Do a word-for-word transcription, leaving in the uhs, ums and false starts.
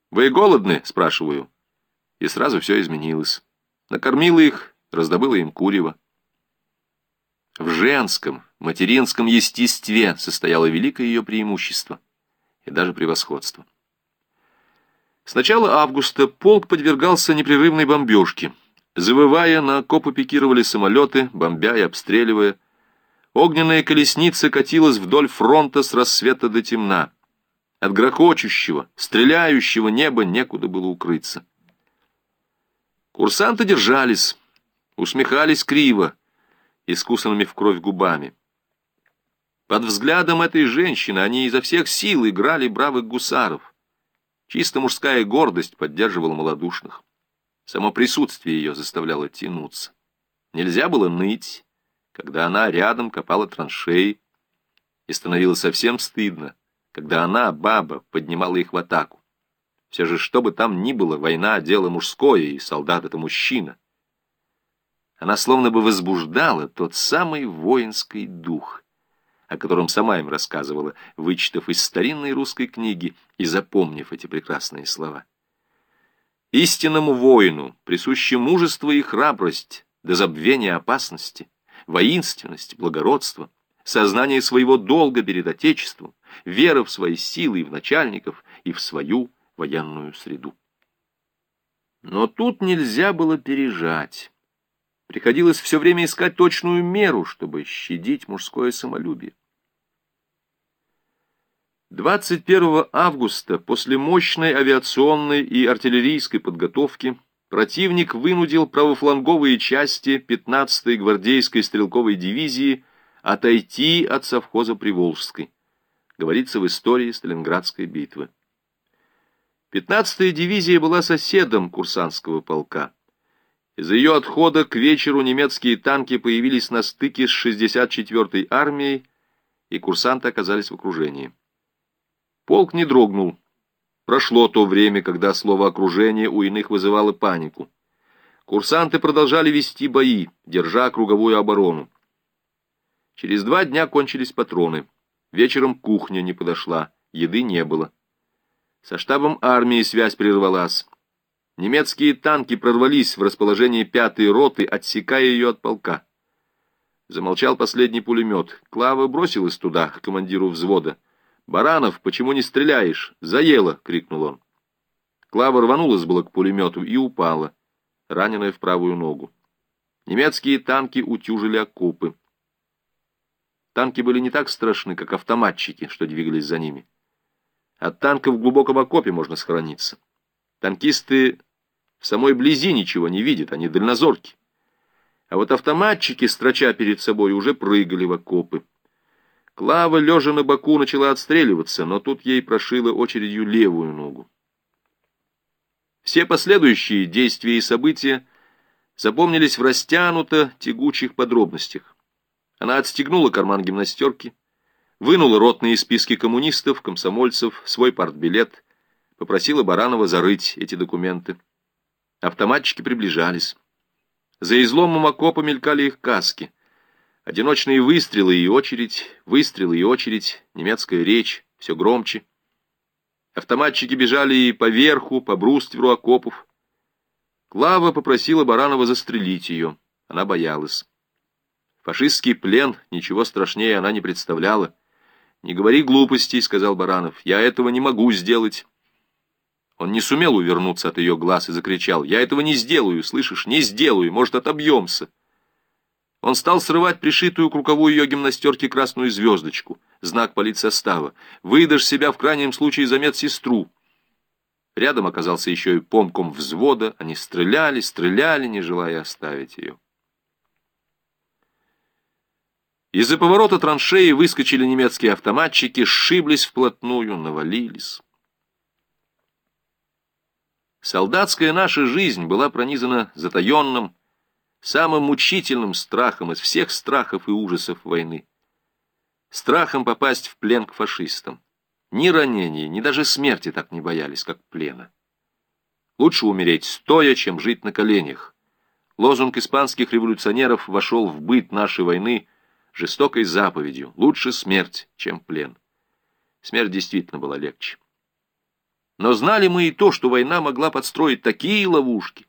«Вы голодны?» — спрашиваю. И сразу все изменилось. Накормила их, раздобыла им курево. В женском, материнском естестве состояло великое ее преимущество и даже превосходство. С начала августа полк подвергался непрерывной бомбежке. Завывая, на окопы пикировали самолеты, бомбя и обстреливая. Огненная колесница катилась вдоль фронта с рассвета до темна. От грохочущего, стреляющего неба некуда было укрыться. Курсанты держались, усмехались криво, искусанными в кровь губами. Под взглядом этой женщины они изо всех сил играли бравых гусаров. Чисто мужская гордость поддерживала малодушных. Само присутствие ее заставляло тянуться. Нельзя было ныть, когда она рядом копала траншеи, и становилось совсем стыдно, когда она, баба, поднимала их в атаку. Все же, что бы там ни было, война — дело мужское, и солдат — это мужчина. Она словно бы возбуждала тот самый воинский дух, о котором сама им рассказывала, вычитав из старинной русской книги и запомнив эти прекрасные слова. Истинному воину присуще мужество и храбрость до забвения опасности, воинственность, благородство, сознание своего долга перед Отечеством, вера в свои силы и в начальников, и в свою военную среду. Но тут нельзя было пережать. Приходилось все время искать точную меру, чтобы щадить мужское самолюбие. двадцать первого августа, после мощной авиационной и артиллерийской подготовки, противник вынудил правофланговые части пятнадцатой гвардейской стрелковой дивизии отойти от совхоза Приволжской. Говорится в истории Сталинградской битвы. пятнадцатая дивизия была соседом курсантского полка. Из-за ее отхода к вечеру немецкие танки появились на стыке с шестьдесят четвёртой армией, и курсанты оказались в окружении. Полк не дрогнул. Прошло то время, когда слово «окружение» у иных вызывало панику. Курсанты продолжали вести бои, держа круговую оборону. Через два дня кончились патроны. Вечером кухня не подошла, еды не было. Со штабом армии связь прервалась. Немецкие танки прорвались в расположение пятой роты, отсекая ее от полка. Замолчал последний пулемет. Клава бросилась туда, к командиру взвода. «Баранов, почему не стреляешь? Заело!» — крикнул он. Клава рванулась было к пулемету и упала, раненая в правую ногу. Немецкие танки утюжили окопы. Танки были не так страшны, как автоматчики, что двигались за ними. От танков в глубоком окопе можно схорониться. Танкисты в самой близи ничего не видят, они дальнозорки. А вот автоматчики, строча перед собой, уже прыгали в окопы. Клава, лежа на боку, начала отстреливаться, но тут ей прошила очередью левую ногу. Все последующие действия и события запомнились в растянуто тягучих подробностях. Она отстегнула карман гимнастерки, вынула ротные списки коммунистов, комсомольцев, свой партбилет, попросила Баранова зарыть эти документы. Автоматчики приближались. За изломом окопа мелькали их каски. Одиночные выстрелы и очередь, выстрелы и очередь, немецкая речь, все громче. Автоматчики бежали и по верху, по брустверу окопов. Клава попросила Баранова застрелить ее. Она боялась. Фашистский плен, ничего страшнее она не представляла. «Не говори глупостей», — сказал Баранов, — «я этого не могу сделать». Он не сумел увернуться от ее глаз и закричал: «Я этого не сделаю, слышишь, не сделаю, может, отобьемся». Он стал срывать пришитую к рукаву ее гимнастерки красную звездочку, знак политсостава. «Выдашь себя в крайнем случае за медсестру». Рядом оказался еще и помком взвода. Они стреляли, стреляли, не желая оставить ее. Из-за поворота траншеи выскочили немецкие автоматчики, сшиблись вплотную, навалились. Солдатская наша жизнь была пронизана затаенным, самым мучительным страхом из всех страхов и ужасов войны. Страхом попасть в плен к фашистам. Ни ранения, ни даже смерти так не боялись, как плена. Лучше умереть стоя, чем жить на коленях. Лозунг испанских революционеров вошел в быт нашей войны жестокой заповедью: лучше смерть, чем плен. Смерть действительно была легче. Но знали мы и то, что война могла подстроить такие ловушки,